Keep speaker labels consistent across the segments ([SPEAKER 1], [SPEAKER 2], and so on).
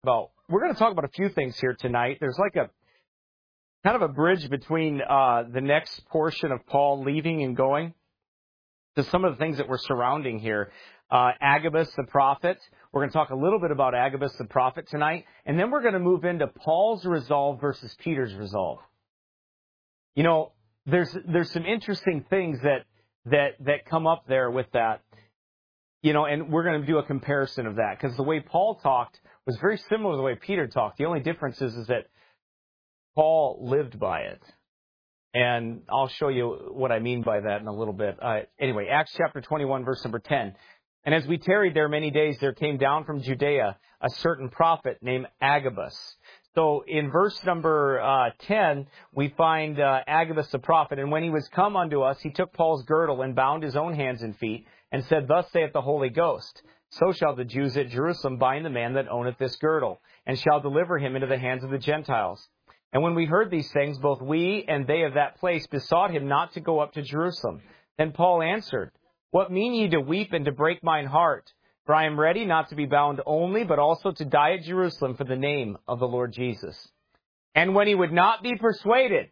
[SPEAKER 1] about. We're going to talk about a few things here tonight. There's like a kind of a bridge between the next portion of Paul leaving and going to some of the things that we're surrounding here. Agabus the prophet. We're going to talk a little bit about Agabus the prophet tonight. And then we're going to move into Paul's resolve versus Peter's resolve. You know, there's some interesting things that come up there with that. You know, and we're going to do a comparison of that because the way Paul talked was very similar to the way Peter talked. The only difference is that Paul lived by it. And I'll show you what I mean by that in a little bit. Anyway, Acts chapter 21, verse number 10. And as we tarried there many days, there came down from Judea a certain prophet named Agabus. So in verse number 10, we find Agabus the prophet. And when he was come unto us, he took Paul's girdle and bound his own hands and feet and said, Thus saith the Holy Ghost, so shall the Jews at Jerusalem bind the man that owneth this girdle, and shall deliver him into the hands of the Gentiles. And when we heard these things, both we and they of that place besought him not to go up to Jerusalem. Then Paul answered, What mean ye to weep and to break mine heart? For I am ready not to be bound only, but also to die at Jerusalem for the name of the Lord Jesus. And when he would not be persuaded,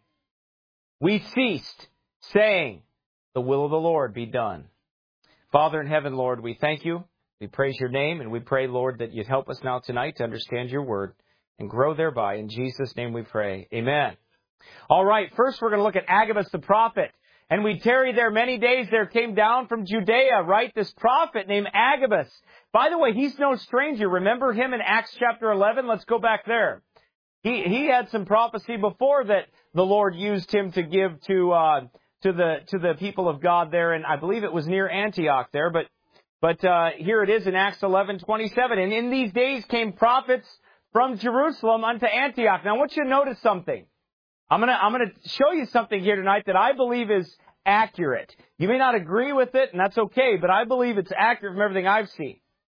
[SPEAKER 1] we ceased, saying, The will of the Lord be done. Father in heaven, Lord, we thank you. We praise your name, and we pray, Lord, that you'd help us now tonight to understand your word and grow thereby. In Jesus' name we pray. Amen. All right, first we're going to look at Agabus the prophet. And we tarried there many days. There came down from Judea, right, this prophet named Agabus. By the way, he's no stranger. Remember him in Acts chapter 11? Let's go back there. He had some prophecy before that the Lord used him to give to the people of God there, and I believe it was near Antioch there. But here it is in Acts 11:27. And in these days came prophets from Jerusalem unto Antioch. Now I want you to notice something. I'm gonna show you something here tonight that I believe is accurate. You may not agree with it, and that's okay, but I believe it's accurate from everything I've seen.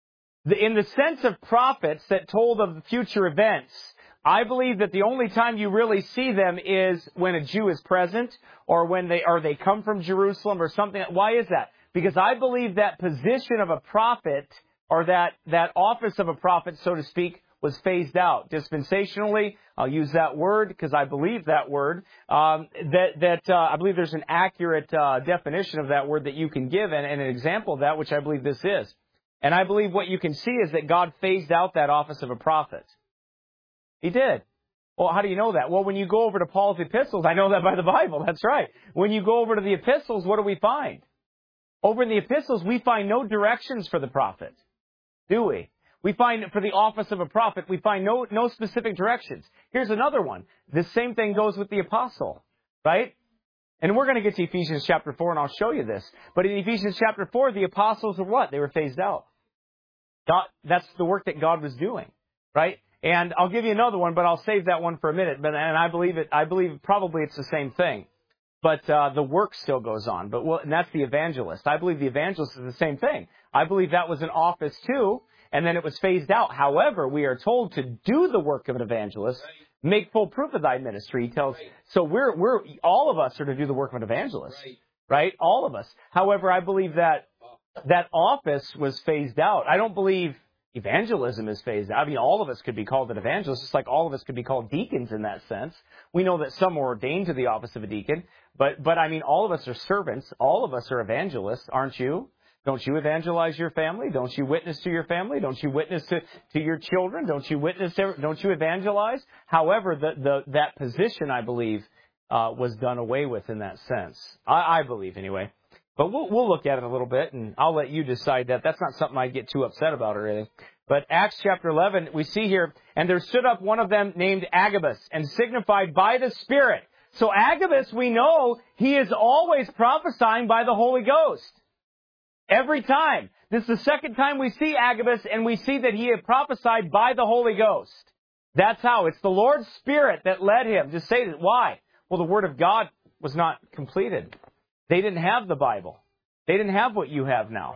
[SPEAKER 1] In the sense of prophets that told of the future events, I believe that the only time you really see them is when a Jew is present or when they come from Jerusalem or something. Why is that? Because I believe that position of a prophet or that office of a prophet, so to speak, was phased out. Dispensationally, I'll use that word because I believe that word, I believe there's an accurate definition of that word that you can give and an example of that, which I believe this is. And I believe what you can see is that God phased out that office of a prophet. He did. Well, how do you know that? Well, when you go over to Paul's epistles, I know that by the Bible. That's right. When you go over to the epistles, what do we find? Over in the epistles, we find no directions for the prophet. Do we? We find for the office of a prophet, we find no specific directions. Here's another one. The same thing goes with the apostle, right? And we're going to get to Ephesians chapter 4, and I'll show you this. But in Ephesians chapter 4, the apostles were what? They were phased out. That's the work that God was doing, right? And I'll give you another one, but I'll save that one for a minute. And I believe probably it's the same thing. But the work still goes on. And that's the evangelist. I believe the evangelist is the same thing. I believe that was an office too, and then it was phased out. However, we are told to do the work of an evangelist, make full proof of thy ministry. He tells. So we're all of us are to do the work of an evangelist, right? All of us. However, I believe that office was phased out. I don't believe evangelism is phased out. I mean, all of us could be called an evangelist, just like all of us could be called deacons in that sense. We know that some are ordained to the office of a deacon, but I mean, all of us are servants. All of us are evangelists, aren't you? Don't you evangelize your family? Don't you witness to your family? Don't you witness to your children? Don't you evangelize? However, that position, I believe, was done away with in that sense. I believe anyway. But we'll look at it a little bit, and I'll let you decide that. That's not something I get too upset about or anything. But Acts chapter 11, we see here, and there stood up one of them named Agabus, and signified by the Spirit. So Agabus, we know, he is always prophesying by the Holy Ghost. Every time. This is the second time we see Agabus, and we see that he had prophesied by the Holy Ghost. That's how. It's the Lord's Spirit that led him to say that. Why? Well, the Word of God was not completed. They didn't have the Bible. They didn't have what you have now.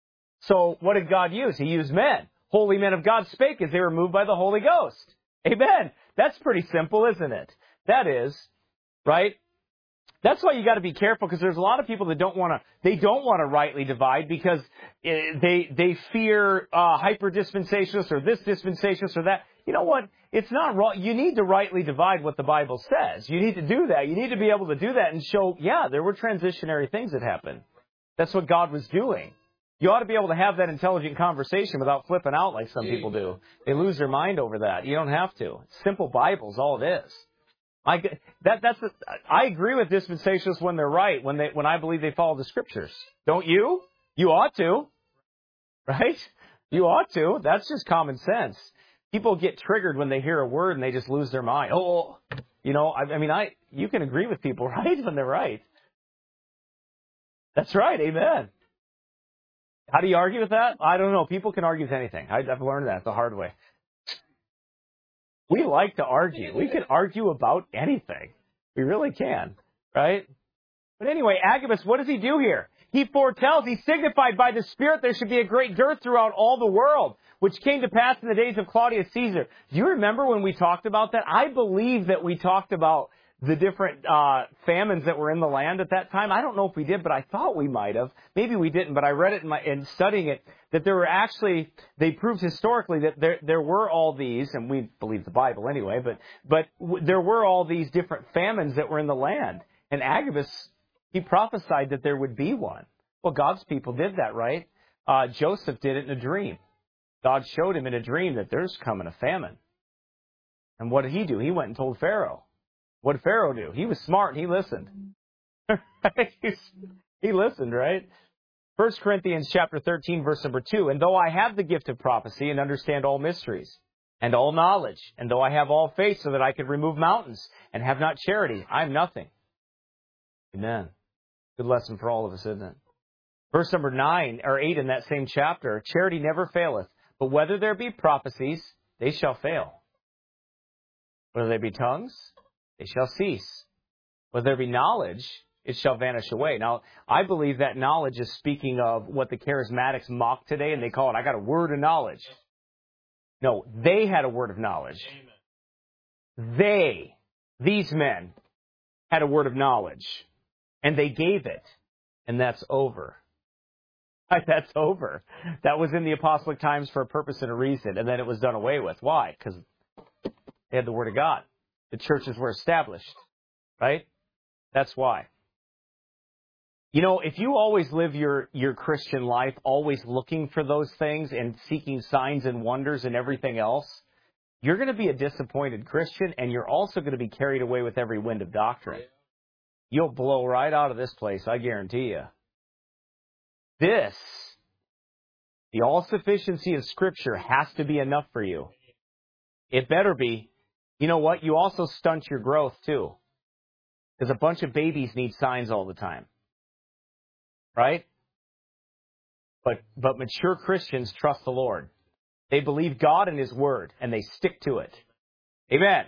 [SPEAKER 1] So what did God use? He used men. Holy men of God spake as they were moved by the Holy Ghost. Amen. That's pretty simple, isn't it? That is, right? That's why you got to be careful, because there's a lot of people that don't want to rightly divide because they fear hyper dispensationalists or this dispensationalist or that. you know what? It's not wrong. You need to rightly divide what the Bible says. You need to do that. You need to be able to do that and show, yeah, there were transitionary things that happened. That's what God was doing. You ought to be able to have that intelligent conversation without flipping out like some people do. They lose their mind over that. You don't have to. Simple Bible is all it is. I agree with dispensationalists when they're right, when I believe they follow the Scriptures. Don't you? You ought to. Right? You ought to. That's just common sense. People get triggered when they hear a word and they just lose their mind. Oh, you know, you can agree with people, right, when they're right. That's right. Amen. How do you argue with that? I don't know. People can argue with anything. I've learned that the hard way. We like to argue. We can argue about anything. We really can, right? But anyway, Agabus, what does he do here? He foretells, he signified by the Spirit there should be a great dearth throughout all the world, which came to pass in the days of Claudius Caesar. Do you remember when we talked about that? I believe that we talked about the different famines that were in the land at that time. I don't know if we did, but I thought we might have. Maybe we didn't, but I read it in studying it, that there were actually, they proved historically that there were all these, and we believe the Bible anyway, but there were all these different famines that were in the land. And Agabus, he prophesied that there would be one. Well, God's people did that, right? Joseph did it in a dream. God showed him in a dream that there's coming a famine. And what did he do? He went and told Pharaoh. What did Pharaoh do? He was smart and he listened. He listened, right? 1 Corinthians chapter 13, verse number 2. And though I have the gift of prophecy and understand all mysteries and all knowledge, and though I have all faith so that I could remove mountains and have not charity, I am nothing. Amen. Good lesson for all of us, isn't it? Verse number 9 or 8 in that same chapter. Charity never faileth, but whether there be prophecies, they shall fail. Whether there be tongues, they shall cease. Whether there be knowledge, it shall vanish away. Now, I believe that knowledge is speaking of what the charismatics mock today, and they call it, I got a word of knowledge. No, they had a word of knowledge. These men, had a word of knowledge, and they gave it, and that's over. That's over. That was in the apostolic times for a purpose and a reason, and then it was done away with. Why? Because they had the Word of God. The churches were established, right? That's why. You know, if you always live your Christian life always looking for those things and seeking signs and wonders and everything else, you're going to be a disappointed Christian, and you're also going to be carried away with every wind of doctrine. You'll blow right out of this place, I guarantee you. The all-sufficiency of Scripture has to be enough for you. It better be. You know what? You also stunt your growth, too. Because a bunch of babies need signs all the time. Right? But mature Christians trust the Lord. They believe God and His Word, and they stick to it. Amen.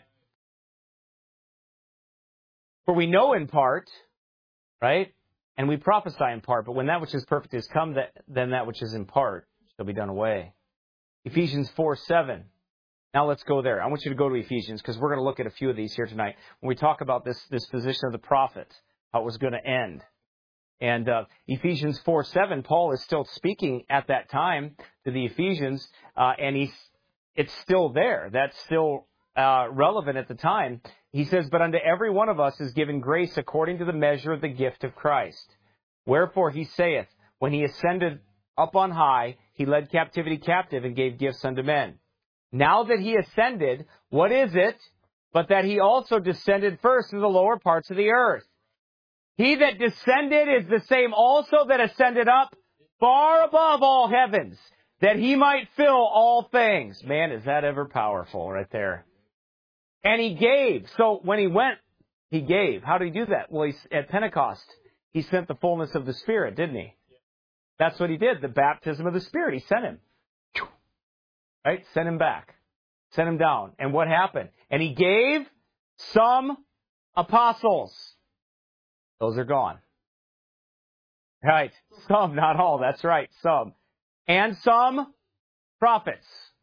[SPEAKER 1] For we know in part, right? And we prophesy in part, but when that which is perfect is come, then that which is in part shall be done away. Ephesians 4:7. Now let's go there. I want you to go to Ephesians, because we're going to look at a few of these here tonight. When we talk about this position of the prophet, how it was going to end. And Ephesians 4:7, Paul is still speaking at that time to the Ephesians, and it's still there. That's still relevant at the time. He says, but unto every one of us is given grace according to the measure of the gift of Christ. Wherefore he saith, when he ascended up on high, he led captivity captive and gave gifts unto men. Now that he ascended, what is it but that he also descended first to the lower parts of the earth? He that descended is the same also that ascended up far above all heavens, that he might fill all things. Man, is that ever powerful right there. And he gave. So when he went, he gave. How did he do that? Well, at Pentecost, he sent the fullness of the Spirit, didn't he? That's what he did. The baptism of the Spirit. He sent him. Right? Sent him back. Sent him down. And what happened? And he gave some apostles. Those are gone. Right. Some, not all. That's right. Some. And some prophets.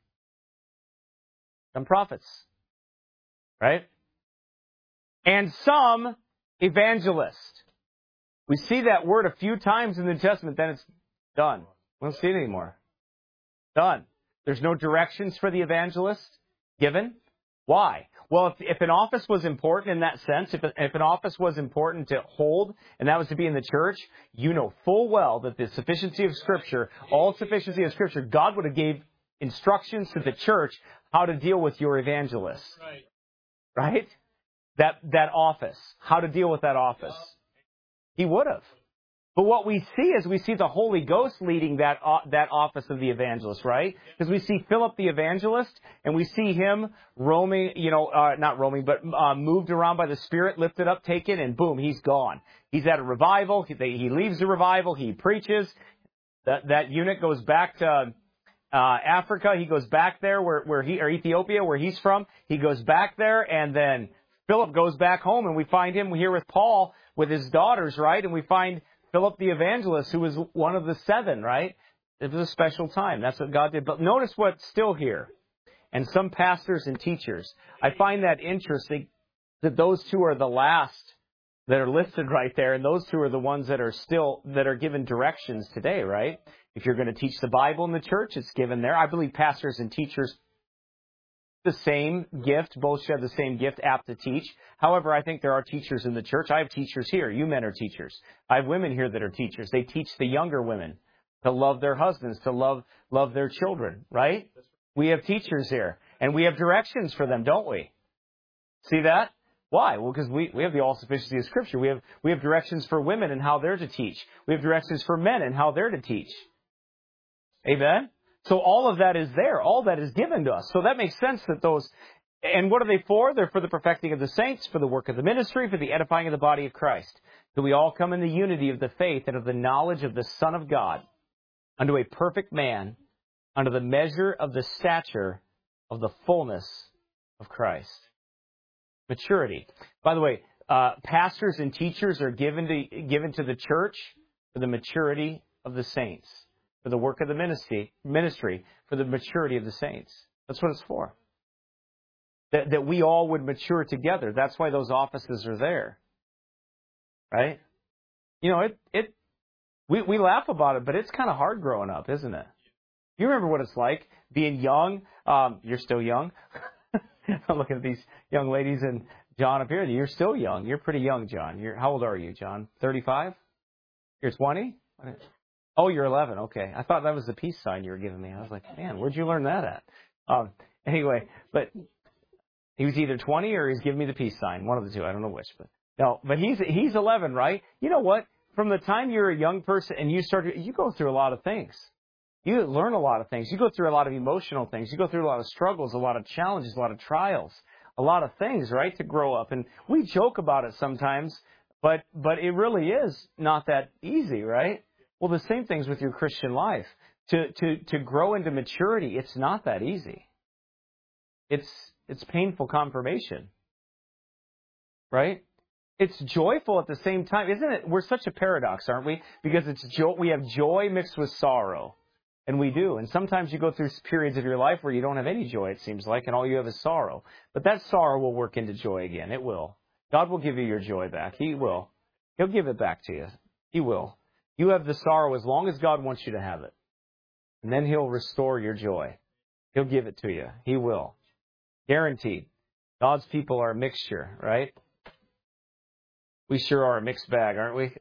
[SPEAKER 1] Some prophets. Right? And some evangelists. We see that word a few times in the New Testament, then it's done. We don't see it anymore. Done. There's no directions for the evangelist. Given? Why? Well, if an office was important in that sense, if an office was important to hold, and that was to be in the church, you know full well that the sufficiency of Scripture, all sufficiency of Scripture, God would have gave instructions to the church how to deal with your evangelists. Right? That office. How to deal with that office. He would have. But what we see is we see the Holy Ghost leading that office of the evangelist, right? Because we see Philip the evangelist, and we see him roaming, not roaming, but moved around by the Spirit, lifted up, taken, and boom, he's gone. He's at a revival. He leaves the revival. He preaches. That eunuch goes back to Africa. He goes back there or Ethiopia, where he's from. He goes back there, and then Philip goes back home, and we find him here with Paul with his daughters, right? And we find Philip the evangelist, who was one of the 7, right? It was a special time. That's what God did. But notice what's still here. And some pastors and teachers. I find that interesting that those 2 are the last that are listed right there. And those 2 are the ones that are given directions today, right? If you're going to teach the Bible in the church, it's given there. I believe pastors and teachers the same gift, both share the same gift, apt to teach. However, I think there are teachers in the church. I have teachers here. You men are teachers. I have women here that are teachers. They teach the younger women to love their husbands, to love their children, right? We have teachers here, and we have directions for them, don't we? See that? Why? Well, because we have the all-sufficiency of Scripture. We have directions for women and how they're to teach. We have directions for men and how they're to teach. Amen? So all of that is there. All that is given to us. So that makes sense that those... And what are they for? They're for the perfecting of the saints, for the work of the ministry, for the edifying of the body of Christ. Till we all come in the unity of the faith and of the knowledge of the Son of God, unto a perfect man, unto the measure of the stature of the fullness of Christ. Maturity. By the way, pastors and teachers are given to the church for the maturity of the saints. For the work of the ministry, for the maturity of the saints. That's what it's for. That we all would mature together. That's why those offices are there. Right? We laugh about it, but it's kind of hard growing up, isn't it? You remember what it's like being young. You're still young. I'm looking at these young ladies and John up here. You're still young. You're pretty young, John. How old are you, John? 35? You're 20? Oh, you're 11. Okay. I thought that was the peace sign you were giving me. I was like, man, where'd you learn that at? Anyway, but he was either 20 or he's giving me the peace sign. One of the two. I don't know which. But he's 11, right? You know what? From the time you're a young person and you go through a lot of things. You learn a lot of things. You go through a lot of emotional things. You go through a lot of struggles, a lot of challenges, a lot of trials, a lot of things, right, to grow up. And we joke about it sometimes, but it really is not that easy, right? Well, the same thing's with your Christian life. To grow into maturity, it's not that easy. It's painful confirmation. Right? It's joyful at the same time, isn't it? We're such a paradox, aren't we? Because we have joy mixed with sorrow. And we do. And sometimes you go through periods of your life where you don't have any joy, it seems like, and all you have is sorrow. But that sorrow will work into joy again. It will. God will give you your joy back. He will. He'll give it back to you. He will. You have the sorrow as long as God wants you to have it. And then He'll restore your joy. He'll give it to you. He will. Guaranteed. God's people are a mixture, right? We sure are a mixed bag, aren't we?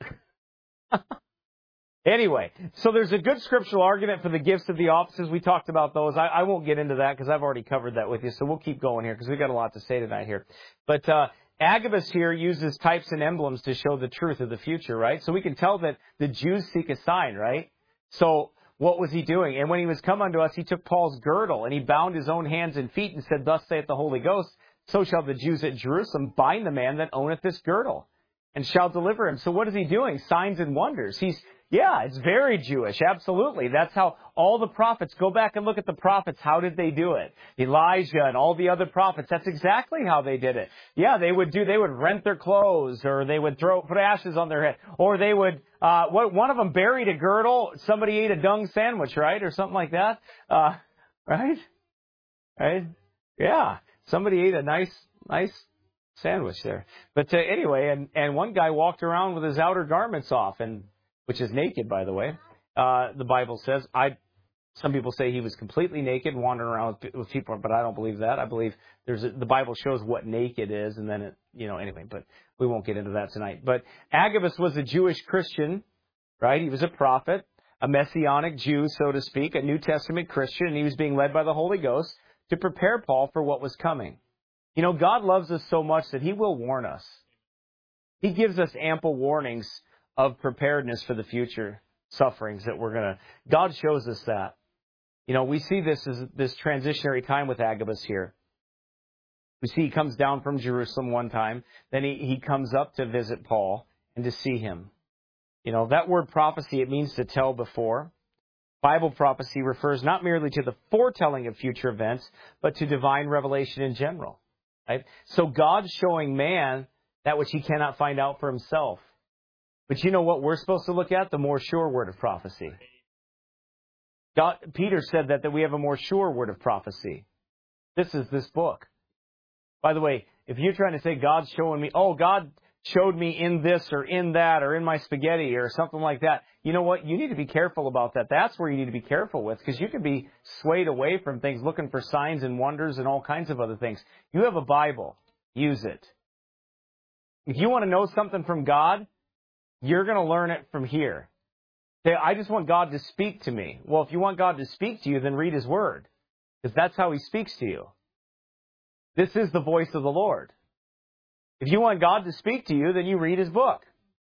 [SPEAKER 1] Anyway, so there's a good scriptural argument for the gifts of the offices. We talked about those. I won't get into that because I've already covered that with you. So we'll keep going here because we've got a lot to say tonight here. But Agabus here uses types and emblems to show the truth of the future, right? So we can tell that the Jews seek a sign, right? So what was he doing? And when he was come unto us, he took Paul's girdle and he bound his own hands and feet and said, Thus saith the Holy Ghost, so shall the Jews at Jerusalem bind the man that owneth this girdle and shall deliver him. So what is he doing? Signs and wonders. Yeah, it's very Jewish. Absolutely. That's how all the prophets, go back and look at the prophets. How did they do it? Elijah and all the other prophets. That's exactly how they did it. Yeah, they would rent their clothes, or they would put ashes on their head, or they would, one of them buried a girdle. Somebody ate a dung sandwich, right? Or something like that. Right? Yeah. Somebody ate a nice sandwich there. But anyway, and one guy walked around with his outer garments off, which is naked, by the way. The Bible says, Some people say he was completely naked, wandering around with people, but I don't believe that. I believe the Bible shows what naked is, and then anyway, but we won't get into that tonight. But Agabus was a Jewish Christian, right? He was a prophet, a Messianic Jew, so to speak, a New Testament Christian, and he was being led by the Holy Ghost to prepare Paul for what was coming. God loves us so much that he will warn us. He gives us ample warnings of preparedness for the future sufferings that God shows us that. We see this transitionary time with Agabus here. We see he comes down from Jerusalem one time. Then he comes up to visit Paul and to see him. That word prophecy, it means to tell before. Bible prophecy refers not merely to the foretelling of future events, but to divine revelation in general. Right? So God's showing man that which he cannot find out for himself. But you know what we're supposed to look at? The more sure word of prophecy. Peter said that we have a more sure word of prophecy. This is this book. By the way, if you're trying to say God's showing me, God showed me in this or in that or in my spaghetti or something like that, you know what? You need to be careful about that. That's where you need to be careful with, because you can be swayed away from things, looking for signs and wonders and all kinds of other things. You have a Bible. Use it. If you want to know something from God, you're going to learn it from here. Say, I just want God to speak to me. Well, if you want God to speak to you, then read His Word, because that's how He speaks to you. This is the voice of the Lord. If you want God to speak to you, then you read His book.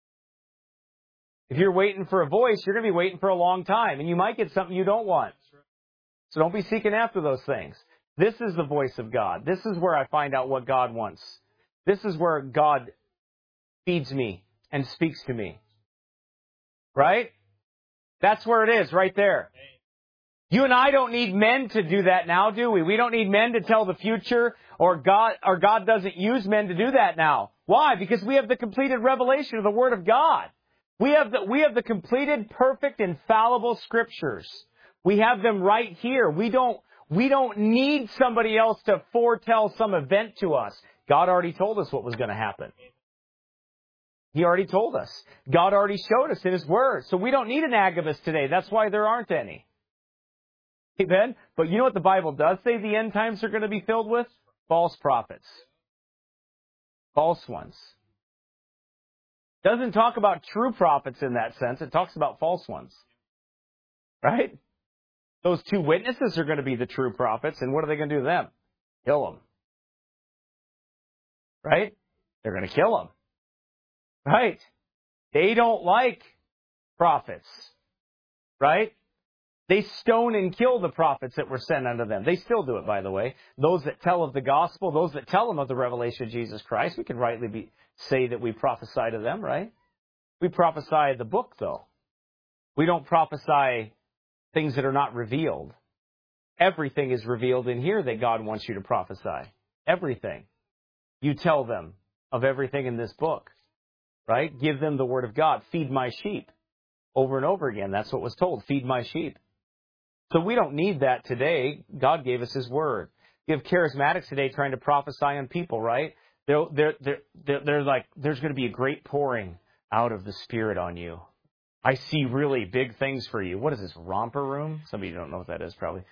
[SPEAKER 1] If you're waiting for a voice, you're going to be waiting for a long time, and you might get something you don't want. So don't be seeking after those things. This is the voice of God. This is where I find out what God wants. This is where God feeds me and speaks to me. Right? That's where it is, right there. You and I don't need men to do that now, do we? We don't need men to tell the future, or God doesn't use men to do that now. Why? Because we have the completed revelation of the Word of God. We have the completed, perfect, infallible Scriptures. We have them right here. We don't need somebody else to foretell some event to us. God already told us what was going to happen. He already told us. God already showed us in His Word. So we don't need an Agabus today. That's why there aren't any. Amen? But you know what the Bible does say the end times are going to be filled with? False prophets. False ones. Doesn't talk about true prophets in that sense. It talks about false ones. Right? Those two witnesses are going to be the true prophets, and what are they going to do to them? Kill them. Right? They're going to kill them. Right? They don't like prophets. Right? They stone and kill the prophets that were sent unto them. They still do it, by the way. Those that tell of the gospel, those that tell them of the revelation of Jesus Christ, we can rightly say that we prophesy to them, right? We prophesy the book, though. We don't prophesy things that are not revealed. Everything is revealed in here that God wants you to prophesy. Everything. You tell them of everything in this book. Right? Give them the Word of God. Feed my sheep. Over and over again. That's what was told. Feed my sheep. So we don't need that today. God gave us His Word. You have charismatics today trying to prophesy on people, right? They're like, there's going to be a great pouring out of the Spirit on you. I see really big things for you. What is this, romper room? Some of you don't know what that is, probably.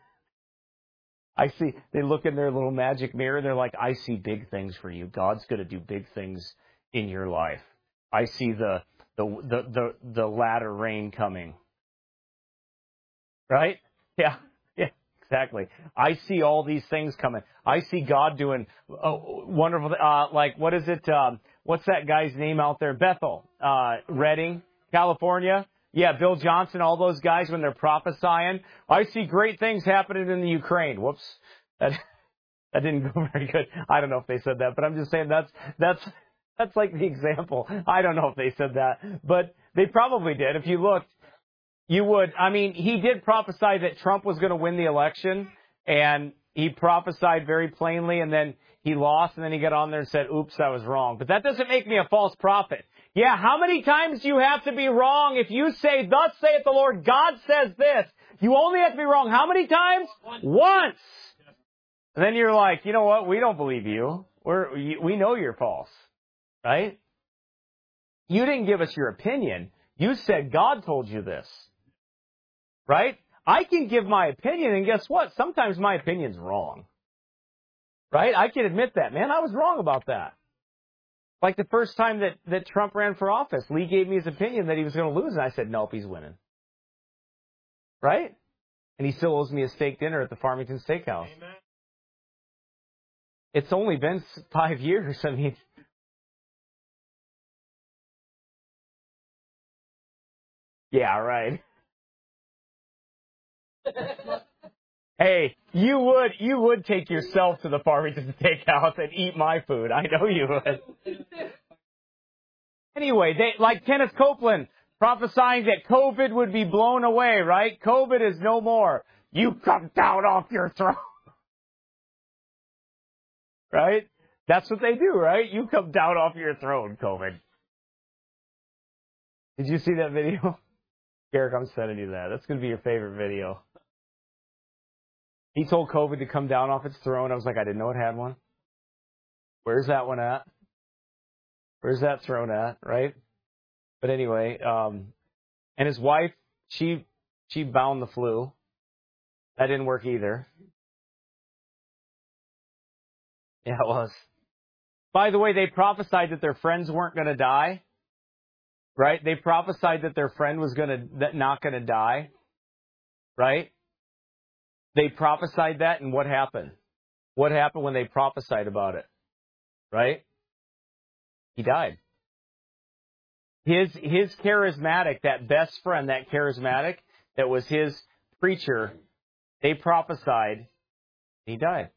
[SPEAKER 1] They look in their little magic mirror, and they're like, I see big things for you. God's going to do big things in your life. I see the latter rain coming. Right? Yeah, exactly. I see all these things coming. I see God doing wonderful, what is it? What's that guy's name out there? Bethel, Redding, California. Yeah, Bill Johnson, all those guys when they're prophesying. I see great things happening in the Ukraine. Whoops. That didn't go very good. I don't know if they said that, but I'm just saying that's like the example. I don't know if they said that, but they probably did. If you looked, you would. I mean, he did prophesy that Trump was going to win the election, and he prophesied very plainly, and then he lost, and then he got on there and said, oops, I was wrong. But that doesn't make me a false prophet. Yeah, how many times do you have to be wrong if you say, thus saith the Lord, God says this? You only have to be wrong how many times? Once. And then you're like, you know what? We don't believe you. We know you're false. Right? You didn't give us your opinion. You said God told you this. Right? I can give my opinion, and guess what? Sometimes my opinion's wrong. Right? I can admit that. Man, I was wrong about that. Like the first time that Trump ran for office, Lee gave me his opinion that he was going to lose, and I said, nope, he's winning. Right? And he still owes me a steak dinner at the Farmington Steakhouse. Amen. It's only been 5 years. I mean, yeah, right. Hey, you would take yourself to the Farmington Steakhouse and eat my food. I know you would. Anyway, like Kenneth Copeland prophesying that COVID would be blown away, right? COVID is no more. You come down off your throne. Right? That's what they do, right? You come down off your throne, COVID. Did you see that video? Garrick, I'm sending you that. That's going to be your favorite video. He told COVID to come down off its throne. I was like, I didn't know it had one. Where's that one at? Where's that throne at, right? But anyway, and his wife, she bound the flu. That didn't work either. Yeah, it was. By the way, they prophesied that their friends weren't going to die. Right? They prophesied that their friend was not going to die. Right? They prophesied that, and what happened? What happened when they prophesied about it? Right? He died. His charismatic, that best friend, that charismatic, that was his preacher, they prophesied, he died.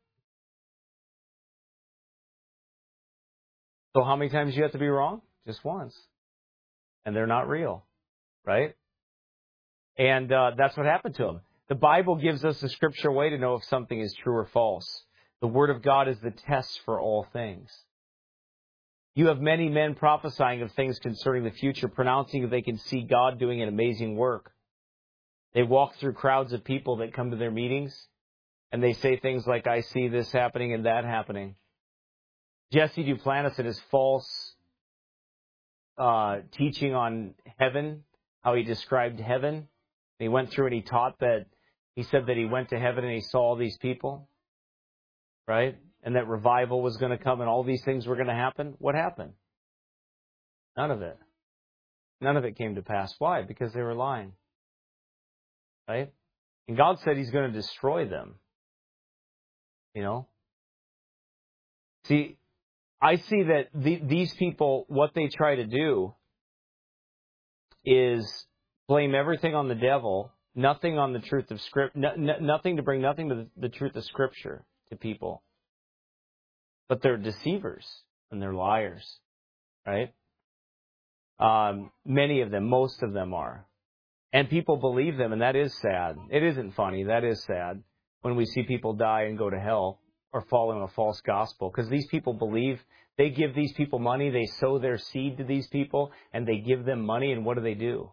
[SPEAKER 1] So how many times do you have to be wrong? Just once. And they're not real. Right? And that's what happened to him. The Bible gives us a scripture way to know if something is true or false. The Word of God is the test for all things. You have many men prophesying of things concerning the future, pronouncing that they can see God doing an amazing work. They walk through crowds of people that come to their meetings, and they say things like, I see this happening and that happening. Jesse Duplantis and his false teaching on heaven, how he described heaven. He went through and he taught that, he said that he went to heaven and he saw all these people, right? And that revival was going to come and all these things were going to happen. What happened? None of it. None of it came to pass. Why? Because they were lying. Right? And God said he's going to destroy them. You know? See, I see that these people, what they try to do is blame everything on the devil, nothing on the truth of Scripture, nothing to bring nothing to the truth of Scripture to people. But they're deceivers and they're liars, right? Many of them, most of them are. And people believe them, and that is sad. It isn't funny. That is sad when we see people die and go to hell or following a false gospel. Because these people believe, they give these people money, they sow their seed to these people, and they give them money, and what do?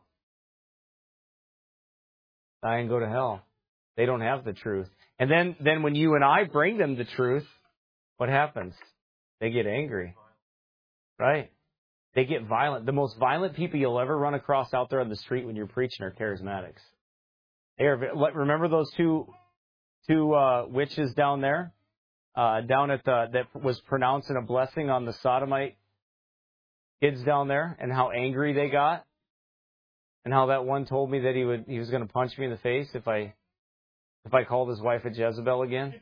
[SPEAKER 1] Die and go to hell. They don't have the truth. And then when you and I bring them the truth, what happens? They get angry. Right? They get violent. The most violent people you'll ever run across out there on the street when you're preaching are charismatics. Remember those two witches down there? Down at that was pronouncing a blessing on the sodomite kids down there, and how angry they got? And how that one told me that he was going to punch me in the face if I called his wife a Jezebel again.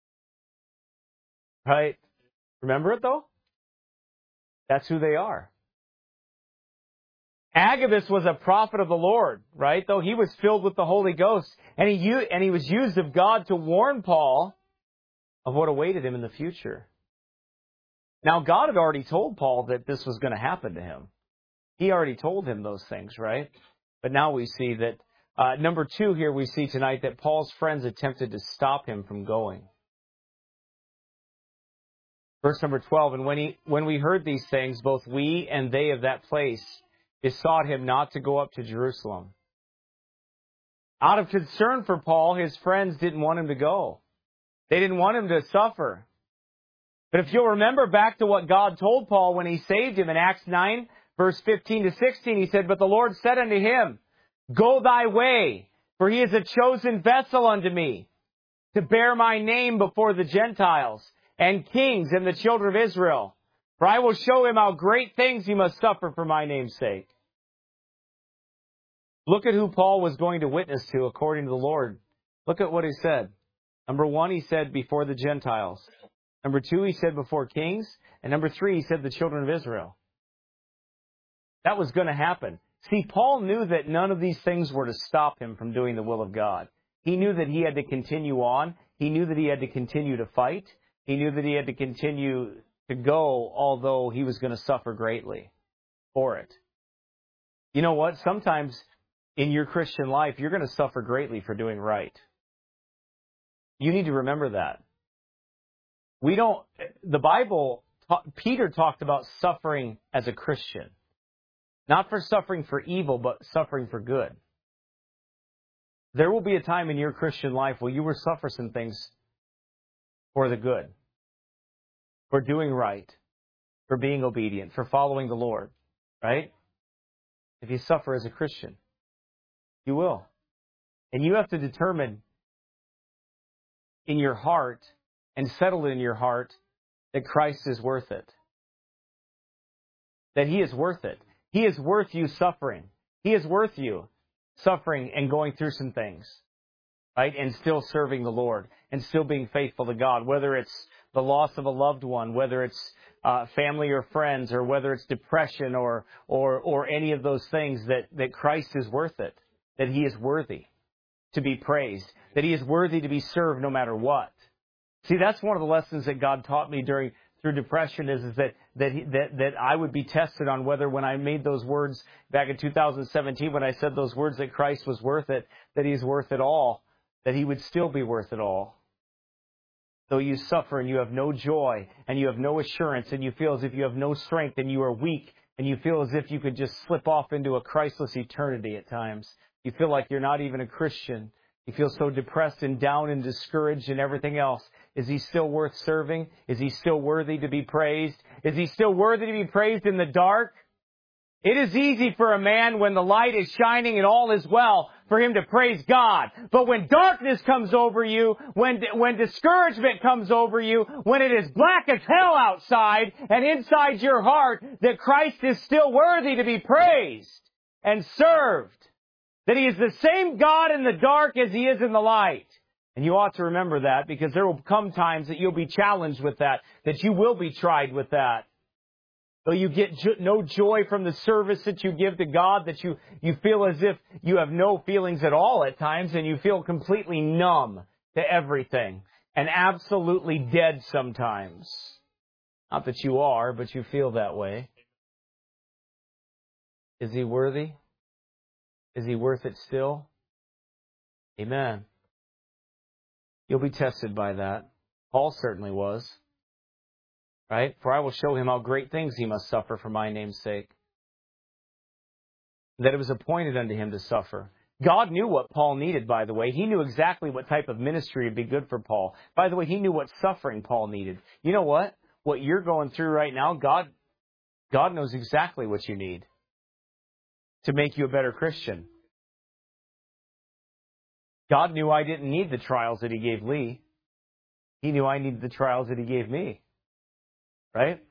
[SPEAKER 1] Right? Remember it though? That's who they are. Agabus was a prophet of the Lord, right? Though he was filled with the Holy Ghost, and he was used of God to warn Paul of what awaited him in the future. Now, God had already told Paul that this was going to happen to him. He already told him those things, right? But now we see that, number 2 here, we see tonight that Paul's friends attempted to stop him from going. Verse number 12, and when we heard these things, both we and they of that place besought him not to go up to Jerusalem. Out of concern for Paul, his friends didn't want him to go. They didn't want him to suffer. But if you'll remember back to what God told Paul when he saved him in Acts 9, verse 15 to 16, he said, but the Lord said unto him, go thy way, For he is a chosen vessel unto me, to bear my name before the Gentiles and kings and the children of Israel. For I will show him how great things he must suffer for my name's sake. Look at who Paul was going to witness to according to the Lord. Look at what he said. Number 1, he said before the Gentiles. Number 2, he said before kings. And number 3, he said the children of Israel. That was going to happen. See, Paul knew that none of these things were to stop him from doing the will of God. He knew that he had to continue on. He knew that he had to continue to fight. He knew that he had to continue to go, although he was going to suffer greatly for it. You know what? Sometimes in your Christian life, you're going to suffer greatly for doing right. You need to remember that. The Bible, Peter talked about suffering as a Christian. Not for suffering for evil, but suffering for good. There will be a time in your Christian life where you will suffer some things for the good, for doing right, for being obedient, for following the Lord, right? If you suffer as a Christian, you will. And you have to determine in your heart and settle in your heart that Christ is worth it. That He is worth it. He is worth you suffering. He is worth you suffering and going through some things, right? And still serving the Lord and still being faithful to God, whether it's the loss of a loved one, whether it's family or friends, or whether it's depression or any of those things, that Christ is worth it, that He is worthy to be praised, that He is worthy to be served no matter what. See, that's one of the lessons that God taught me through depression is that I would be tested on whether, when I made those words back in 2017, when I said those words that Christ was worth it, that He's worth it all, that He would still be worth it all. Though you suffer and you have no joy and you have no assurance and you feel as if you have no strength and you are weak and you feel as if you could just slip off into a Christless eternity at times. You feel like you're not even a Christian. You feel so depressed and down and discouraged and everything else. Is He still worth serving? Is He still worthy to be praised? Is He still worthy to be praised in the dark? It is easy for a man when the light is shining and all is well for him to praise God. But when darkness comes over you, when discouragement comes over you, when it is black as hell outside and inside your heart, that Christ is still worthy to be praised and served. That He is the same God in the dark as He is in the light. And you ought to remember that, because there will come times that you'll be challenged with that you will be tried with that. Though you get no joy from the service that you give to God, that you feel as if you have no feelings at all at times, and you feel completely numb to everything and absolutely dead sometimes. Not that you are, but you feel that way. Is He worthy? Is He worth it still? Amen. You'll be tested by that. Paul certainly was. Right? For I will show him how great things he must suffer for my name's sake. That it was appointed unto him to suffer. God knew what Paul needed, by the way. He knew exactly what type of ministry would be good for Paul. By the way, he knew what suffering Paul needed. You know what? What you're going through right now, God knows exactly what you need to make you a better Christian. God knew I didn't need the trials that He gave Lee. He knew I needed the trials that He gave me. Right?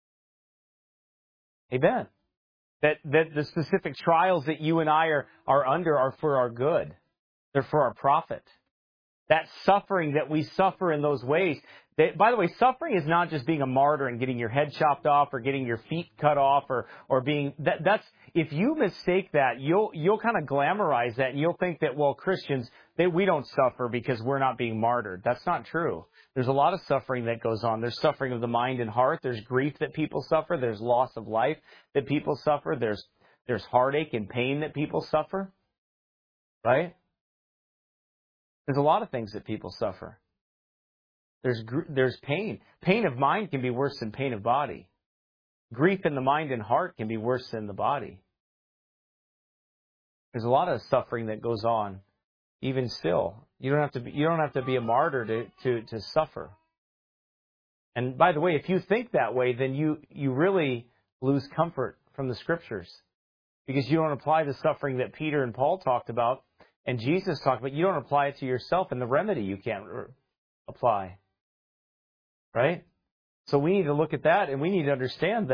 [SPEAKER 1] Amen. That the specific trials that you and I are under are for our good. They're for our profit. That suffering that we suffer in those ways. By the way, suffering is not just being a martyr and getting your head chopped off or getting your feet cut off or being that's if you mistake that, you'll kind of glamorize that and you'll think that, well, Christians, we don't suffer because we're not being martyred. That's not true. There's a lot of suffering that goes on. There's suffering of the mind and heart. There's grief that people suffer. There's loss of life that people suffer. There's heartache and pain that people suffer. Right? There's a lot of things that people suffer. There's pain. Pain of mind can be worse than pain of body. Grief in the mind and heart can be worse than the body. There's a lot of suffering that goes on, even still. You don't have to be a martyr to suffer. And by the way, if you think that way, then you really lose comfort from the Scriptures, because you don't apply the suffering that Peter and Paul talked about And Jesus talked about you don't apply it to yourself, and the remedy you can't apply. Right? So we need to look at that, and we need to understand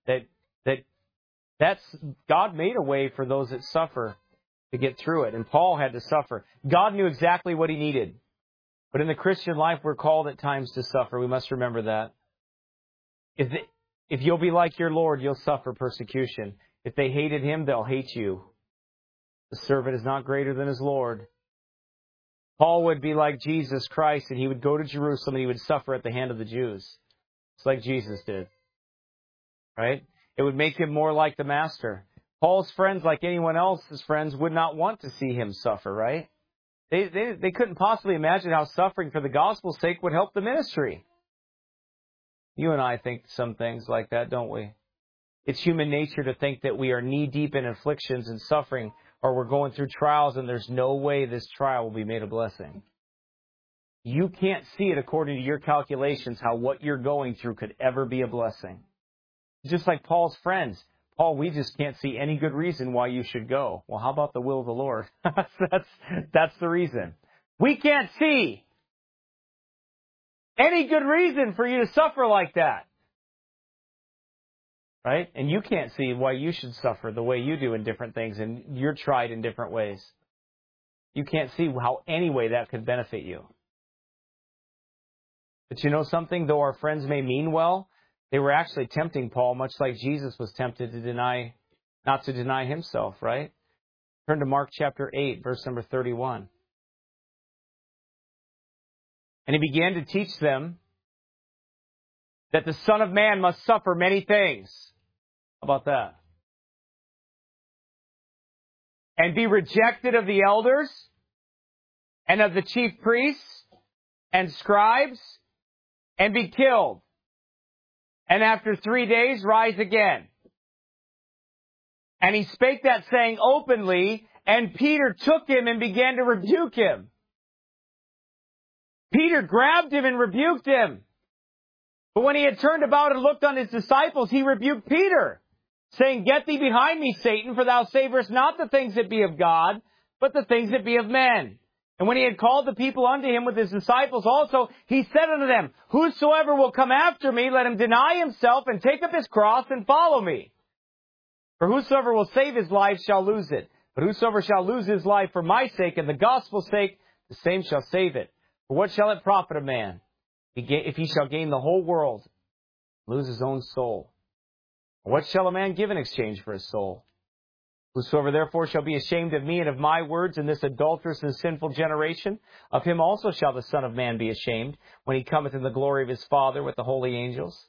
[SPEAKER 1] that's God made a way for those that suffer to get through it. And Paul had to suffer. God knew exactly what he needed. But in the Christian life, we're called at times to suffer. We must remember that. If you'll be like your Lord, you'll suffer persecution. If they hated him, they'll hate you. The servant is not greater than his Lord. Paul would be like Jesus Christ, and he would go to Jerusalem and he would suffer at the hand of the Jews. It's like Jesus did. Right? It would make him more like the Master. Paul's friends, like anyone else's friends, would not want to see him suffer, right? They couldn't possibly imagine how suffering for the gospel's sake would help the ministry. You and I think some things like that, don't we? It's human nature to think that we are knee-deep in afflictions and suffering, or we're going through trials and there's no way this trial will be made a blessing. You can't see it according to your calculations how what you're going through could ever be a blessing. Just like Paul's friends. Paul, we just can't see any good reason why you should go. Well, how about the will of the Lord? That's the reason. We can't see any good reason for you to suffer like that. Right? And you can't see why you should suffer the way you do in different things, and you're tried in different ways. You can't see how any way that could benefit you. But you know something? Though our friends may mean well, they were actually tempting Paul, much like Jesus was tempted to not to deny himself, right? Turn to Mark chapter 8, verse number 31. And he began to teach them that the Son of Man must suffer many things. How about that? And be rejected of the elders and of the chief priests and scribes and be killed. And after 3 days, rise again. And he spake that saying openly, and Peter took him and began to rebuke him. Peter grabbed him and rebuked him. But when he had turned about and looked on his disciples, he rebuked Peter, saying, Get thee behind me, Satan, for thou savorest not the things that be of God, but the things that be of men. And when he had called the people unto him with his disciples also, he said unto them, Whosoever will come after me, let him deny himself and take up his cross and follow me. For whosoever will save his life shall lose it. But whosoever shall lose his life for my sake and the gospel's sake, the same shall save it. For what shall it profit a man if he shall gain the whole world, lose his own soul? Or what shall a man give in exchange for his soul? Whosoever therefore shall be ashamed of me and of my words in this adulterous and sinful generation, of him also shall the Son of Man be ashamed, when he cometh in the glory of his Father with the holy angels.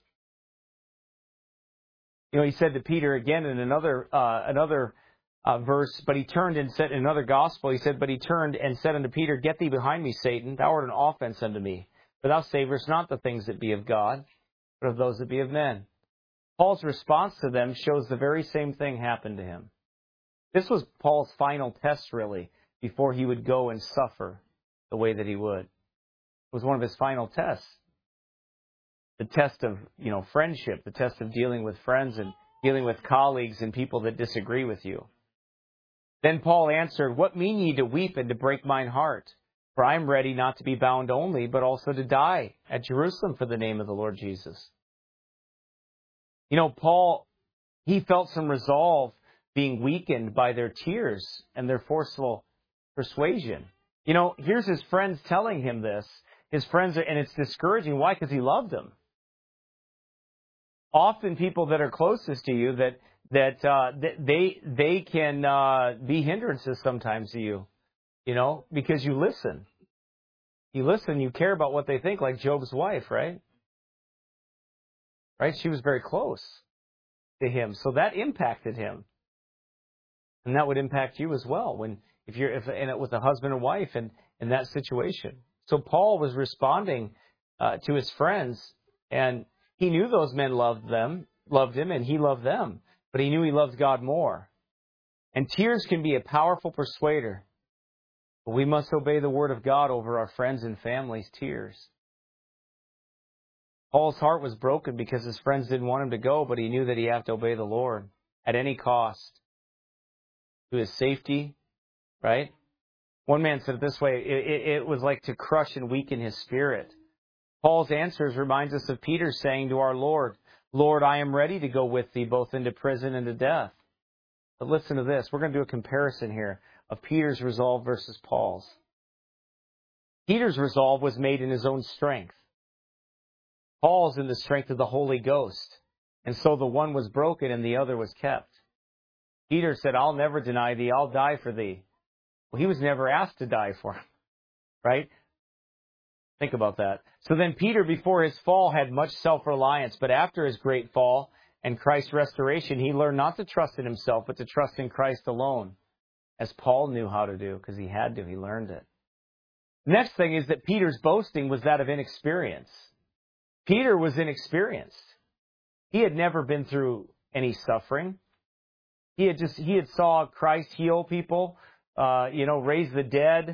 [SPEAKER 1] You know, he said to Peter again in another verse, but he turned and said in another gospel, he said, but he turned and said unto Peter, Get thee behind me, Satan, thou art an offense unto me. For thou savorest not the things that be of God, but of those that be of men. Paul's response to them shows the very same thing happened to him. This was Paul's final test, really, before he would go and suffer the way that he would. It was one of his final tests. The test of, friendship, the test of dealing with friends and dealing with colleagues and people that disagree with you. Then Paul answered, What mean ye to weep and to break mine heart? For I am ready not to be bound only, but also to die at Jerusalem for the name of the Lord Jesus. Paul, he felt some resolve being weakened by their tears and their forceful persuasion. Here's his friends telling him this. His friends and it's discouraging. Why? Because he loved them. Often people that are closest to you they can be hindrances sometimes to you, because you listen. You listen, you care about what they think, like Job's wife, right? Right? She was very close to him, so that impacted him. And that would impact you as well if in it with a husband and wife and in that situation. So Paul was responding to his friends, and he knew those men loved him, and he loved them. But he knew he loved God more. And tears can be a powerful persuader. But we must obey the word of God over our friends' and family's tears. Paul's heart was broken because his friends didn't want him to go, but he knew that he had to obey the Lord at any cost. To his safety, right? One man said it this way, it was like to crush and weaken his spirit. Paul's answers reminds us of Peter saying to our Lord, Lord, I am ready to go with thee both into prison and to death. But listen to this. We're going to do a comparison here of Peter's resolve versus Paul's. Peter's resolve was made in his own strength. Paul's in the strength of the Holy Ghost. And so the one was broken and the other was kept. Peter said, I'll never deny thee. I'll die for thee. Well, he was never asked to die for him, right? Think about that. So then Peter, before his fall, had much self-reliance, but after his great fall and Christ's restoration, he learned not to trust in himself, but to trust in Christ alone, as Paul knew how to do, because he had to. He learned it. Next thing is that Peter's boasting was that of inexperience. Peter was inexperienced. He had never been through any suffering. He had saw Christ heal people, raise the dead,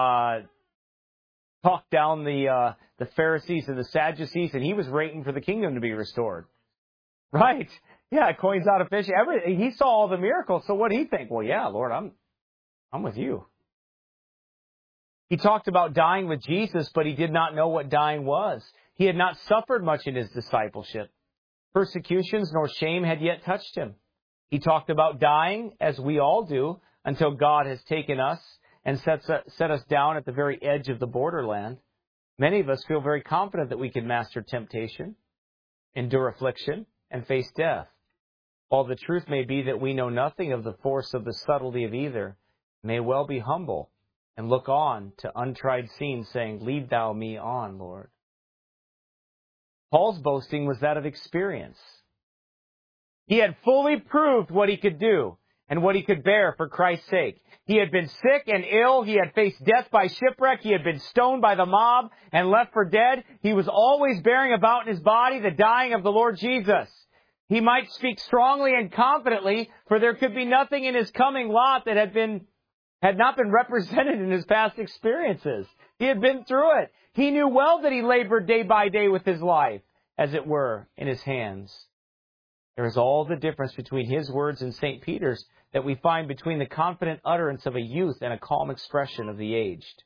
[SPEAKER 1] talk down the Pharisees and the Sadducees, and he was waiting for the kingdom to be restored. Right? Yeah, coins out of fish. He saw all the miracles. So what did he think? Well, yeah, Lord, I'm with you. He talked about dying with Jesus, but he did not know what dying was. He had not suffered much in his discipleship. Persecutions nor shame had yet touched him. He talked about dying, as we all do, until God has taken us and set us down at the very edge of the borderland. Many of us feel very confident that we can master temptation, endure affliction, and face death. While the truth may be that we know nothing of the force of the subtlety of either, may well be humble and look on to untried scenes, saying, lead thou me on, Lord. Paul's boasting was that of experience. He had fully proved what he could do and what he could bear for Christ's sake. He had been sick and ill. He had faced death by shipwreck. He had been stoned by the mob and left for dead. He was always bearing about in his body the dying of the Lord Jesus. He might speak strongly and confidently, for there could be nothing in his coming lot that had not been represented in his past experiences. He had been through it. He knew well that he labored day by day with his life, as it were, in his hands. There is all the difference between his words and St. Peter's that we find between the confident utterance of a youth and a calm expression of the aged.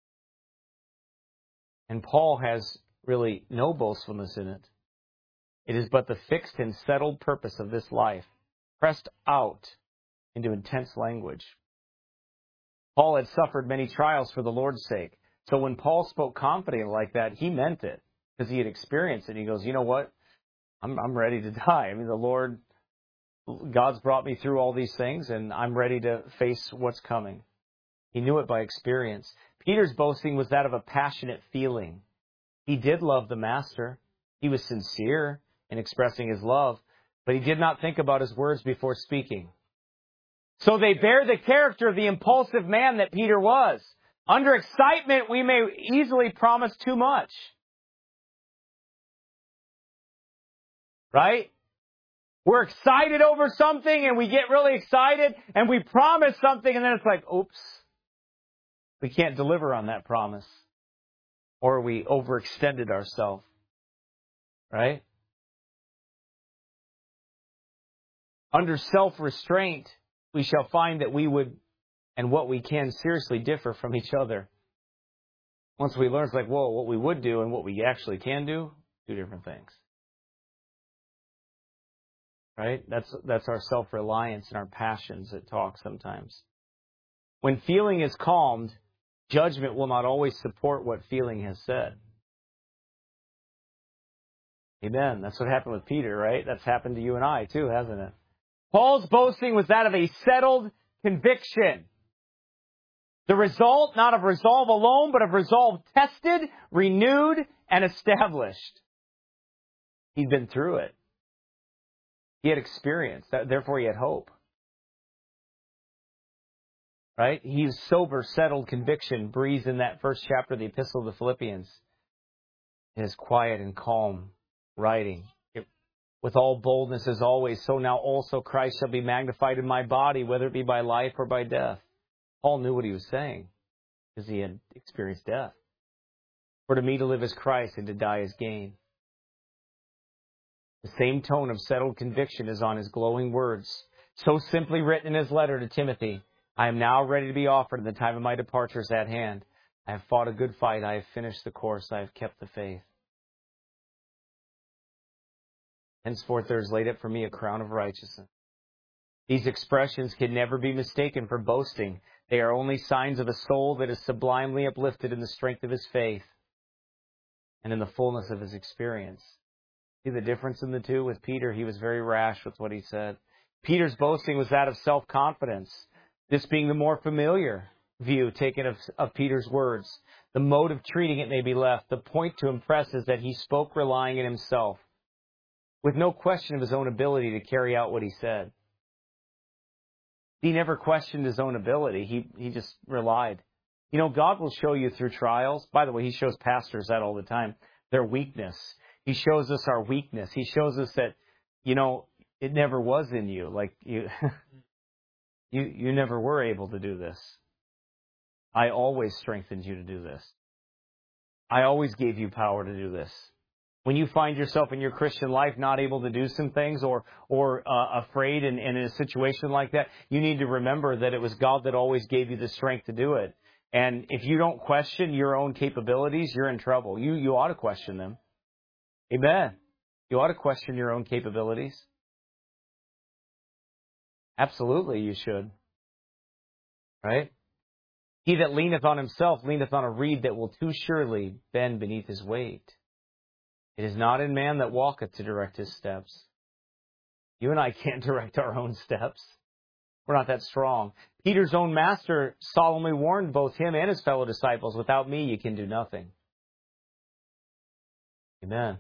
[SPEAKER 1] And Paul has really no boastfulness in it. It is but the fixed and settled purpose of this life, pressed out into intense language. Paul had suffered many trials for the Lord's sake. So when Paul spoke confidently like that, he meant it, because he had experienced it. He goes, you know what? I'm ready to die. I mean, God's brought me through all these things, and I'm ready to face what's coming. He knew it by experience. Peter's boasting was that of a passionate feeling. He did love the Master. He was sincere in expressing his love, but he did not think about his words before speaking. So they bear the character of the impulsive man that Peter was. Under excitement, we may easily promise too much. Right? We're excited over something and we get really excited and we promise something and then it's like, oops, we can't deliver on that promise. Or we overextended ourselves. Right? Under self-restraint, we shall find that we would and what we can seriously differ from each other. Once we learn, it's like, whoa, what we would do and what we actually can do, two different things. Right? That's our self-reliance and our passions that talk sometimes. When feeling is calmed, judgment will not always support what feeling has said. Amen. That's what happened with Peter, right? That's happened to you and I too, hasn't it? Paul's boasting was that of a settled conviction. The result, not of resolve alone, but of resolve tested, renewed, and established. He'd been through it. He had experience. Therefore, he had hope. Right? He's sober, settled conviction breathed in that first chapter of the Epistle of the Philippians. It is quiet and calm writing. With all boldness as always, so now also Christ shall be magnified in my body, whether it be by life or by death. Paul knew what he was saying because he had experienced death. For to me to live is Christ and to die is gain. The same tone of settled conviction is on his glowing words, so simply written in his letter to Timothy. I am now ready to be offered, and the time of my departure is at hand. I have fought a good fight. I have finished the course. I have kept the faith. Henceforth there is laid up for me a crown of righteousness. These expressions can never be mistaken for boasting. They are only signs of a soul that is sublimely uplifted in the strength of his faith and in the fullness of his experience. See the difference in the two? With Peter, he was very rash with what he said. Peter's boasting was that of self-confidence, this being the more familiar view taken of Peter's words. The mode of treating it may be left. The point to impress is that he spoke relying on himself, with no question of his own ability to carry out what he said. He never questioned his own ability. He just relied. You know, God will show you through trials. By the way, he shows pastors that all the time, their weakness. He shows us our weakness. He shows us that, you know, it never was in you. Like you never were able to do this. I always strengthened you to do this. I always gave you power to do this. When you find yourself in your Christian life not able to do some things or afraid and in a situation like that, you need to remember that it was God that always gave you the strength to do it. And if you don't question your own capabilities, you're in trouble. You ought to question them. Amen. You ought to question your own capabilities. Absolutely, you should. Right? He that leaneth on himself leaneth on a reed that will too surely bend beneath his weight. It is not in man that walketh to direct his steps. You and I can't direct our own steps. We're not that strong. Peter's own master solemnly warned both him and his fellow disciples, without me you can do nothing. Amen.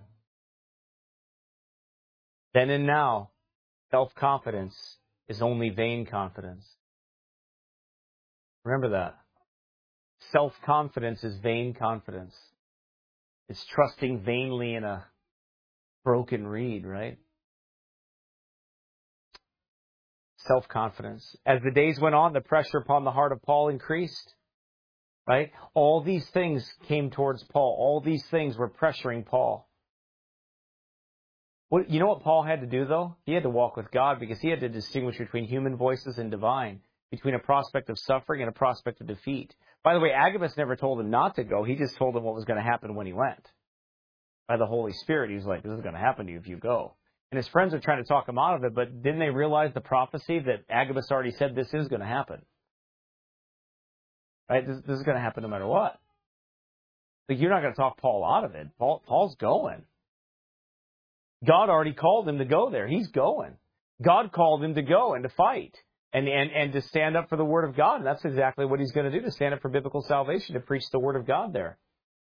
[SPEAKER 1] Then and now, self-confidence is only vain confidence. Remember that. Self-confidence is vain confidence. It's trusting vainly in a broken reed, right? Self-confidence. As the days went on, the pressure upon the heart of Paul increased, right? All these things came towards Paul. All these things were pressuring Paul. You know what Paul had to do, though? He had to walk with God because he had to distinguish between human voices and divine, between a prospect of suffering and a prospect of defeat. By the way, Agabus never told him not to go. He just told him what was going to happen when he went. By the Holy Spirit, he was like, this is going to happen to you if you go. And his friends are trying to talk him out of it, but didn't they realize the prophecy that Agabus already said this is going to happen? Right? This is going to happen no matter what. But you're not going to talk Paul out of it. Paul's going. God already called him to go there. He's going. God called him to go and to fight and to stand up for the Word of God. And that's exactly what he's going to do, to stand up for biblical salvation, to preach the Word of God there.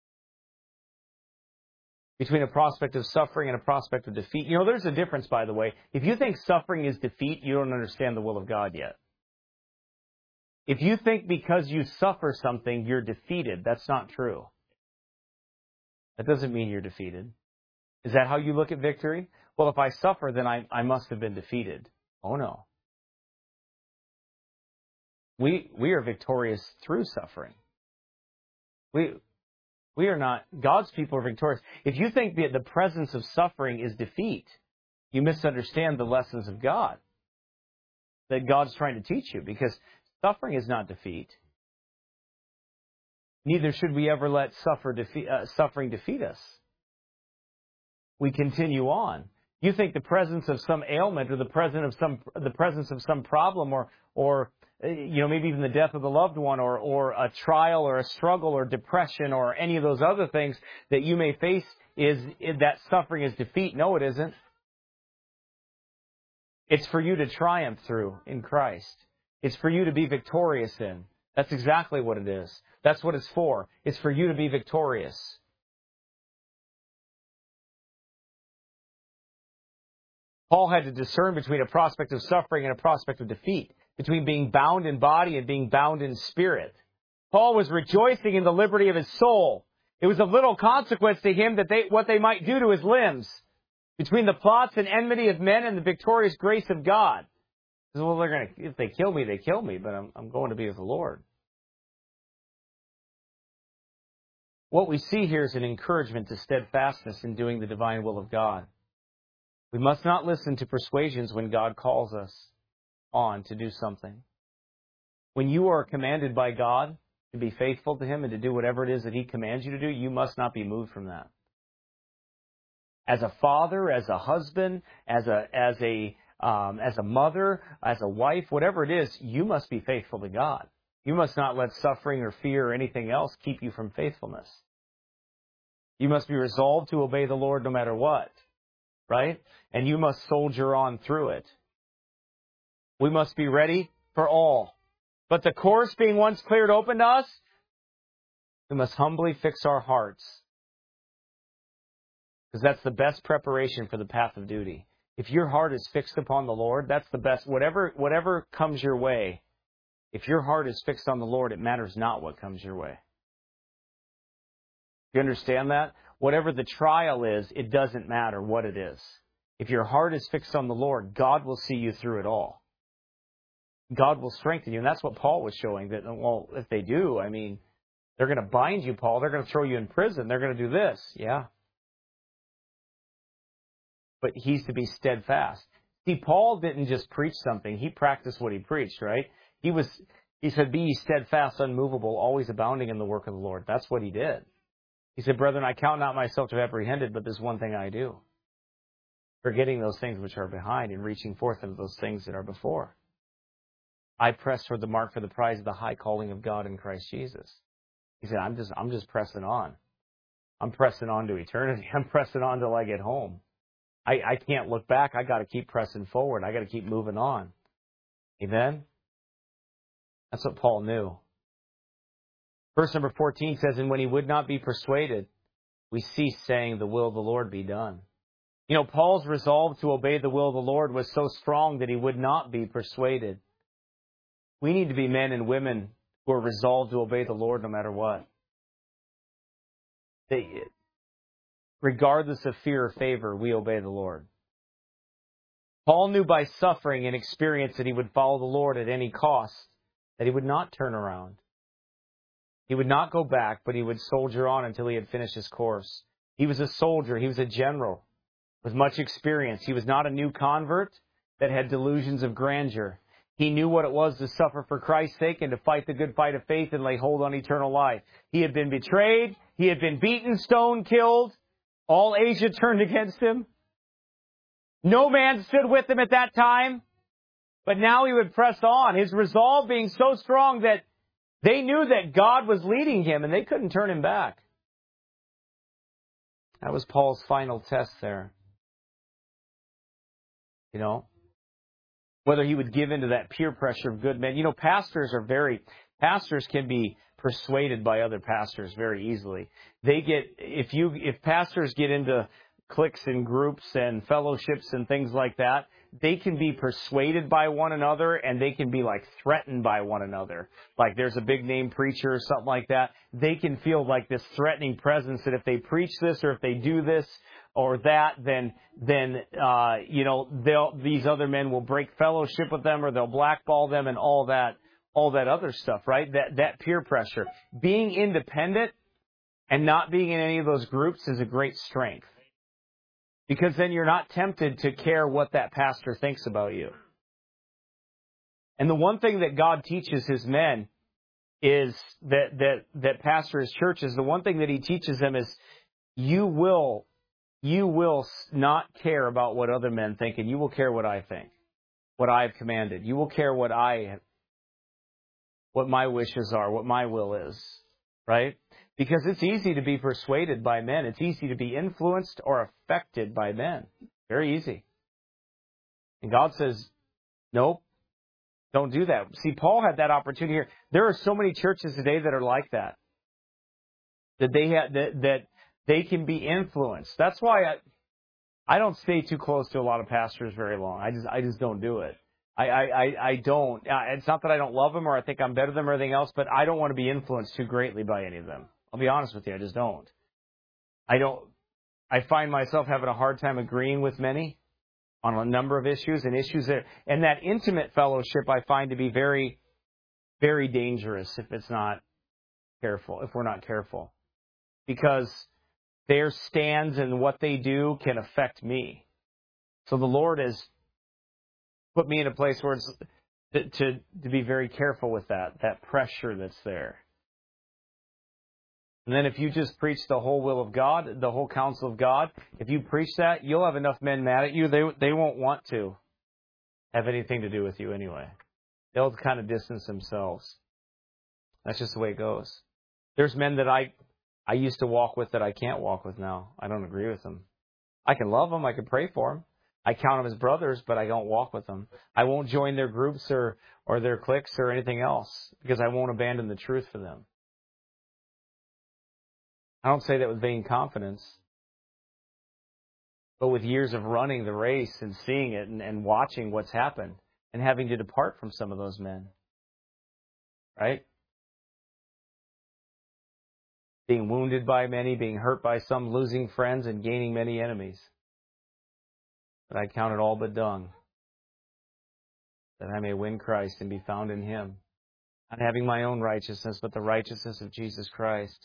[SPEAKER 1] Between a prospect of suffering and a prospect of defeat. You know, there's a difference, by the way. If you think suffering is defeat, you don't understand the will of God yet. If you think because you suffer something, you're defeated, that's not true. That doesn't mean you're defeated. Is that how you look at victory? Well, if I suffer, then I must have been defeated. Oh, no. We are victorious through suffering. We are not. God's people are victorious. If you think that the presence of suffering is defeat, you misunderstand the lessons of God that God's trying to teach you, because suffering is not defeat. Neither should we ever let suffering defeat us. We continue on. You think the presence of some ailment or the presence of some problem or maybe even the death of a loved one or a trial or a struggle or depression or any of those other things that you may face is that suffering is defeat. No, it isn't. It's for you to triumph through in Christ. It's for you to be victorious in. That's exactly what it is. That's what it's for. It's for you to be victorious. Paul had to discern between a prospect of suffering and a prospect of defeat, between being bound in body and being bound in spirit. Paul was rejoicing in the liberty of his soul. It was of little consequence to him what they might do to his limbs, between the plots and enmity of men and the victorious grace of God. Well, if they kill me, they kill me, but I'm going to be with the Lord. What we see here is an encouragement to steadfastness in doing the divine will of God. We must not listen to persuasions when God calls us on to do something. When you are commanded by God to be faithful to Him and to do whatever it is that He commands you to do, you must not be moved from that. As a father, as a husband, as a mother, as a wife, whatever it is, you must be faithful to God. You must not let suffering or fear or anything else keep you from faithfulness. You must be resolved to obey the Lord no matter what, right? And you must soldier on through it. We must be ready for all. But the course being once cleared open to us, we must humbly fix our hearts. Because that's the best preparation for the path of duty. If your heart is fixed upon the Lord, that's the best. Whatever comes your way, if your heart is fixed on the Lord, it matters not what comes your way. You understand that? Whatever the trial is, it doesn't matter what it is. If your heart is fixed on the Lord, God will see you through it all. God will strengthen you. And that's what Paul was showing, that, well, if they do, I mean, they're going to bind you, Paul. They're going to throw you in prison. They're going to do this. Yeah. But he's to be steadfast. See, Paul didn't just preach something. He practiced what he preached, right? He said, be ye steadfast, unmovable, always abounding in the work of the Lord. That's what he did. He said, brethren, I count not myself to have apprehended, but there's one thing I do. Forgetting those things which are behind and reaching forth into those things that are before. I press toward the mark for the prize of the high calling of God in Christ Jesus. He said, I'm just pressing on. I'm pressing on to eternity. I'm pressing on till I get home. I can't look back. I got to keep pressing forward. I got to keep moving on. Amen? That's what Paul knew. Verse number 14 says, and when he would not be persuaded, we ceased saying, the will of the Lord be done. You know, Paul's resolve to obey the will of the Lord was so strong that he would not be persuaded. We need to be men and women who are resolved to obey the Lord no matter what. Regardless of fear or favor, we obey the Lord. Paul knew by suffering and experience that he would follow the Lord at any cost, that he would not turn around. He would not go back, but he would soldier on until he had finished his course. He was a soldier. He was a general with much experience. He was not a new convert that had delusions of grandeur. He knew what it was to suffer for Christ's sake and to fight the good fight of faith and lay hold on eternal life. He had been betrayed. He had been beaten, stoned, killed. All Asia turned against him. No man stood with him at that time. But now he would press on, his resolve being so strong that they knew that God was leading him and they couldn't turn him back. That was Paul's final test there. You know, whether he would give into that peer pressure of good men. You know, pastors can be persuaded by other pastors very easily. If pastors get into cliques and groups and fellowships and things like that, they can be persuaded by one another and they can be like threatened by one another. Like there's a big name preacher or something like that. They can feel like this threatening presence that if they preach this or if they do this or that, then these other men will break fellowship with them or they'll blackball them and all that other stuff, right? That peer pressure. Being independent and not being in any of those groups is a great strength. Because then you're not tempted to care what that pastor thinks about you. And the one thing that God teaches his men is that pastor his churches, the one thing that he teaches them is you will not care about what other men think, and you will care what I think, what I have commanded. You will care what my wishes are, what my will is, right? Because it's easy to be persuaded by men. It's easy to be influenced or affected by men. Very easy. And God says, nope, don't do that. See, Paul had that opportunity here. There are so many churches today that are like that. That they can be influenced. That's why I don't stay too close to a lot of pastors very long. I just don't do it. I don't. It's not that I don't love them or I think I'm better than them or anything else, but I don't want to be influenced too greatly by any of them. I'll be honest with you, I just don't. I find myself having a hard time agreeing with many on a number of issues and that intimate fellowship I find to be very, very dangerous if we're not careful. Because their stands and what they do can affect me. So the Lord has put me in a place where to be very careful with that pressure that's there. And then if you just preach the whole will of God, the whole counsel of God, if you preach that, you'll have enough men mad at you, they won't want to have anything to do with you anyway. They'll kind of distance themselves. That's just the way it goes. There's men that I used to walk with that I can't walk with now. I don't agree with them. I can love them. I can pray for them. I count them as brothers, but I don't walk with them. I won't join their groups or their cliques or anything else because I won't abandon the truth for them. I don't say that with vain confidence, but with years of running the race and seeing it and watching what's happened and having to depart from some of those men. Right? Being wounded by many, being hurt by some, losing friends, and gaining many enemies. But I count it all but dung, that I may win Christ and be found in Him, not having my own righteousness, but the righteousness of Jesus Christ.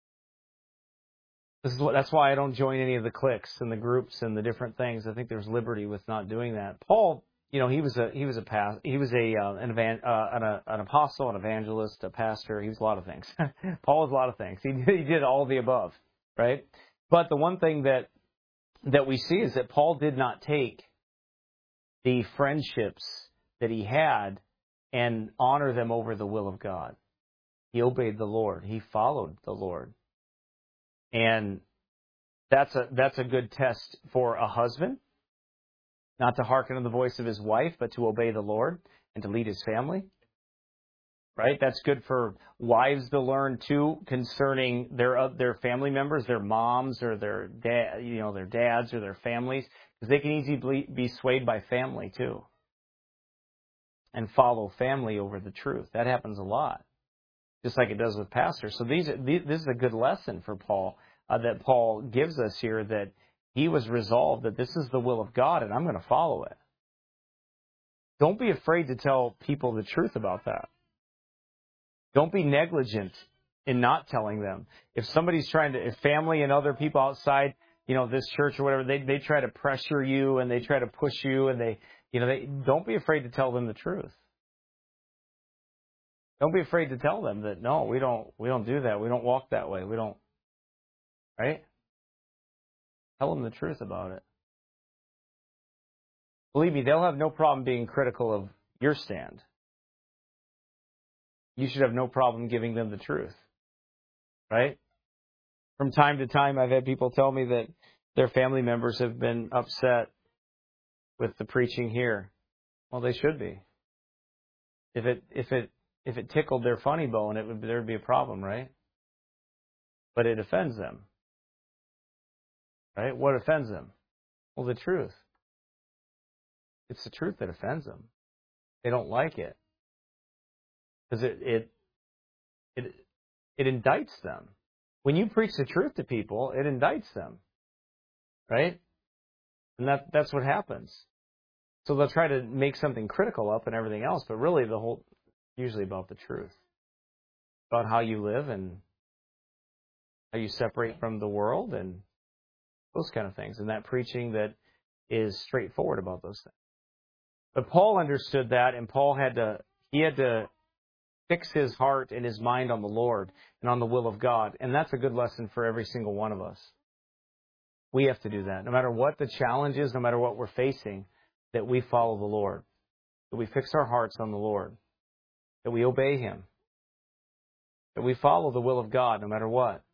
[SPEAKER 1] That's why I don't join any of the cliques and the groups and the different things. I think there's liberty with not doing that. Paul, he was an apostle, an evangelist, a pastor. He was a lot of things. Paul was a lot of things. He did all of the above, right? But the one thing that we see is that Paul did not take the friendships that he had and honor them over the will of God. He obeyed the Lord. He followed the Lord. And that's a good test for a husband, not to hearken to the voice of his wife, but to obey the Lord and to lead his family. Right? That's good for wives to learn too concerning their family members, their moms or their dads or their families, because they can easily be swayed by family too, and follow family over the truth. That happens a lot, just like it does with pastors. So this is a good lesson for Paul that Paul gives us here, that he was resolved that this is the will of God and I'm going to follow it. Don't be afraid to tell people the truth about that. Don't be negligent in not telling them. If somebody's if family and other people outside, this church or whatever, they try to pressure you and they try to push you and they don't be afraid to tell them the truth. Don't be afraid to tell them that, no, we don't do that. We don't walk that way. We don't, right? Tell them the truth about it. Believe me, they'll have no problem being critical of your stand. You should have no problem giving them the truth, right? From time to time, I've had people tell me that their family members have been upset with the preaching here. Well, they should be. If it tickled their funny bone, there'd be a problem, right? But it offends them, right? What offends them? Well, the truth. It's the truth that offends them. They don't like it because it indicts them. When you preach the truth to people, it indicts them, right? And that's what happens. So they'll try to make something critical up and everything else, but really usually about the truth, about how you live and how you separate from the world and those kind of things, and that preaching that is straightforward about those things. But Paul understood that, and Paul had to fix his heart and his mind on the Lord and on the will of God, and that's a good lesson for every single one of us. We have to do that. No matter what the challenge is, no matter what we're facing, that we follow the Lord, that we fix our hearts on the Lord, that we obey Him, that we follow the will of God no matter what.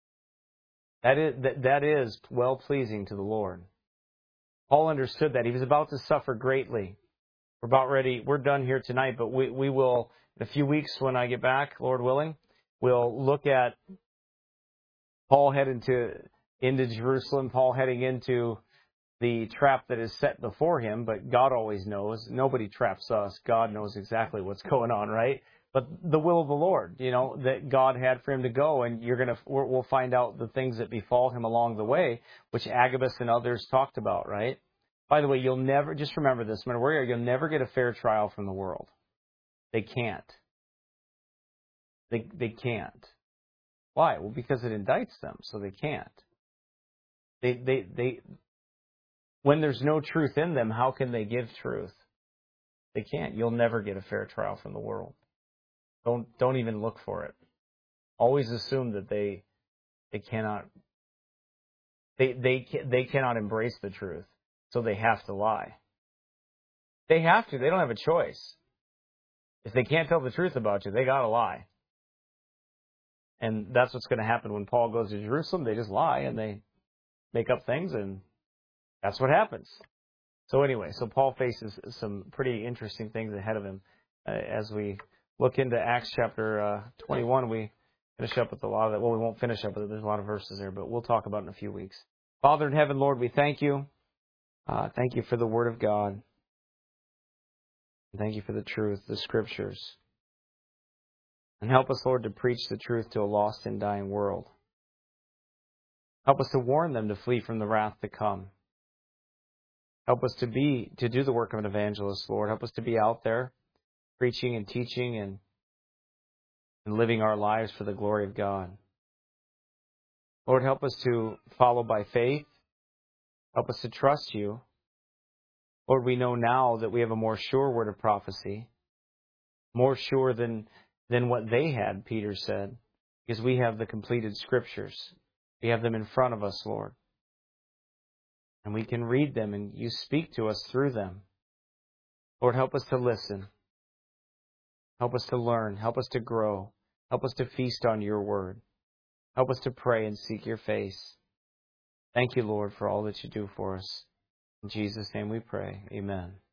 [SPEAKER 1] That is well-pleasing to the Lord. Paul understood that. He was about to suffer greatly. We're about ready. We're done here tonight, but we will, in a few weeks when I get back, Lord willing, we'll look at Paul heading into Jerusalem, Paul heading into the trap that is set before him, but God always knows. Nobody traps us. God knows exactly what's going on, right? But the will of the Lord, that God had for him to go, and we'll find out the things that befall him along the way, which Agabus and others talked about, right? By the way, you'll never, just remember this, no matter where you are, you'll never get a fair trial from the world. They can't. They can't. Why? Well, because it indicts them, so they can't. When there's no truth in them, how can they give truth? They can't. You'll never get a fair trial from the world. Don't even look for it. Always assume that they cannot they cannot embrace the truth, so they have to lie. They have to. They don't have a choice. If they can't tell the truth about you, they got to lie. And that's what's going to happen when Paul goes to Jerusalem. They just lie and they make up things, and that's what happens. So anyway, Paul faces some pretty interesting things ahead of him as we look into Acts chapter 21. We finish up with a lot of that. Well, we won't finish up with it. There's a lot of verses there, but we'll talk about it in a few weeks. Father in heaven, Lord, we thank you. Thank you for the Word of God. Thank you for the truth, the Scriptures. And help us, Lord, to preach the truth to a lost and dying world. Help us to warn them to flee from the wrath to come. Help us to do the work of an evangelist, Lord. Help us to be out there preaching and teaching and living our lives for the glory of God. Lord, help us to follow by faith. Help us to trust you. Lord, we know now that we have a more sure word of prophecy, more sure than what they had, Peter said, because we have the completed Scriptures. We have them in front of us, Lord. And we can read them, and you speak to us through them. Lord, help us to listen. Help us to learn. Help us to grow. Help us to feast on your word. Help us to pray and seek your face. Thank you, Lord, for all that you do for us. In Jesus' name we pray. Amen.